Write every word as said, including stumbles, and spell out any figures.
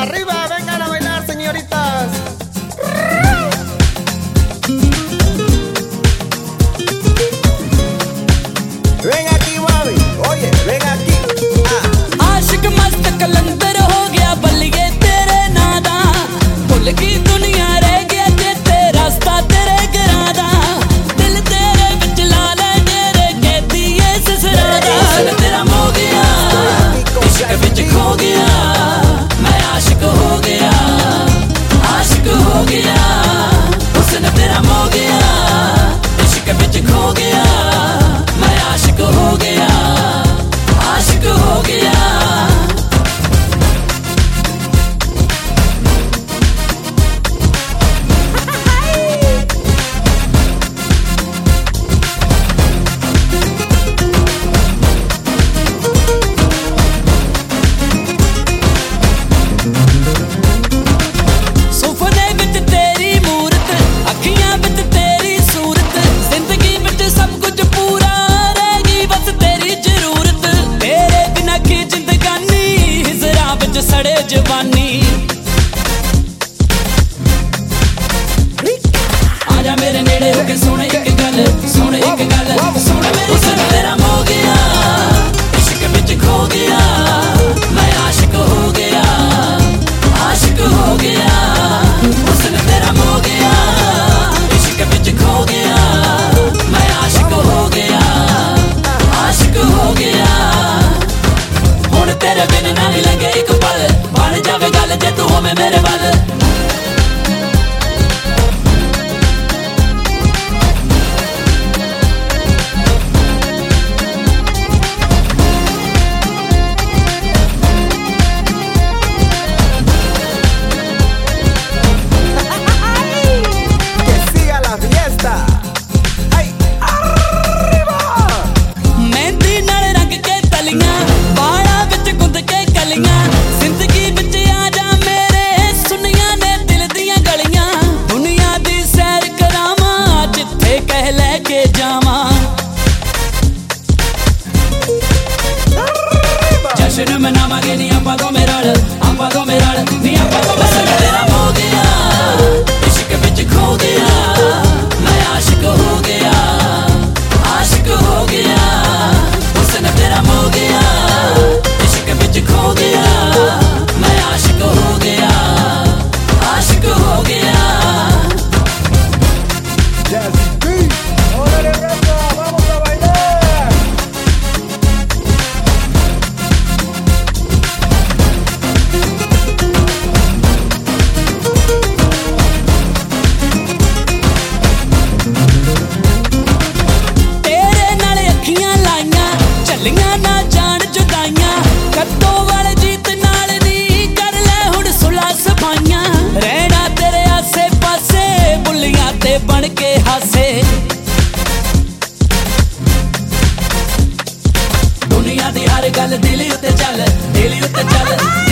Arriba, vengan a bailar, señoritas. Ven aquí, mami. Oye, ven aquí. आशिक मस्त कलंदर हो गया बल्लिए तेरे नादा भुल गई दुनिया रह गया ते रास्ता तेरे गरादा दिल तेरे विच लाल तेरे कहती है ससरादा तेरा हो गया इश्क विच खो गया मैं आशिक हो गया आशिक हो गया हुस्न तेरा हो गया इश्क विच खो गया मैं आशिक हो गया आशिक हो गया सुपने विच तेरी मूरत अखियां विच तेरी सूरत जिंदगी विच सब कुछ पूरा रहेगी बस तेरी जरूरत तेरे बिना की जिंदगानी हिजरा विच सड़े जवानी आजा मेरे नेड़े होके सुन एक गल सुन एक गल सुन मेरी सुन तेरा हो गया इश्क विच खो गया मैं आशिक हो गया आशिक हो गया हुस्न तेरा हो गया इश्क विच खो गया मैं आशिक हो गया आशिक हो गया हुण तेरे बिन ना नहीं लगे एक पल बन जावे गल जे तू होवे मेरे वल Que siga la fiesta. Ay, arriba. Mehndi नाल रंग के तलियां बाड़ा विच गुंद के कलियां जिंदगी विच आ जा मेरे सुनिया ने दिल दियां गलियां दुनिया दी सैर करावां जिथे कह लेके जावां जश्न मनावांगे नी आपां दो मेरे नाल आपां दो मेरे नाल नी आपां दो बस तेरा हो गया इश्क विच खो गया मैं आशिक हो गया आशिक हो गया हुस्न तेरा हो गया इश्क विच खो गया मैं आशिक हो गया आशिक हो गया Jazzy B. Órale, raza, vamos a bailar. तेरे नाल अखियां लाइयां चलियां ना जान जुदाइयां कत्तों वाले जीत नाल नी कर ले हुण सुला सफाइयां रहना तेरे आसे पासे बुल्लियां ते बन के हासे दुनिया दी हर गल दिल उत्ते चल दिल उत्ते चल